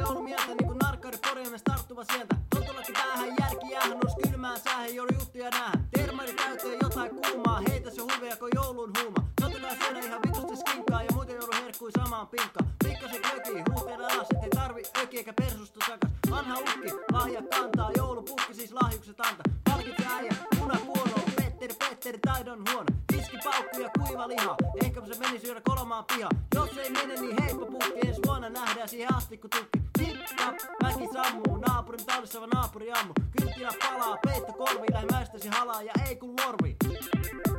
joulumieltä niinku narkkaiden korjaamme starttuva sieltä. Totullakin päähän järki jäähän, nous kylmään säähän, joudun juttuja näähän. Termari täyteen jotain kuumaa, heitä se huveja kun joulun huuma. Totta kai syödä ihan vitusti skinkaa ja muuten joudun herkkui samaan pinkkaan. Pikkasen kökii, huuteen alas, ettei tarvi öki eikä persustu takas. Vanha ukki, lahja kantaa, joulupukki siis lahjukset anta. Palkitse äijä, muna kuono, Petteri taidon huono. Tiski, paukku ja kuiva liha, ehkäpä se meni syödä kolmaan piha. Jos ei mene niin heippa pukki, ensi vuonna nähdään siihen asti kun tukki. Tip tap, väki sammuu, naapurin taudissa vaan naapuri ammu. Kynttilä palaa, peitto korviin, lähi mäistäsi halaa ja ei kun lorvi.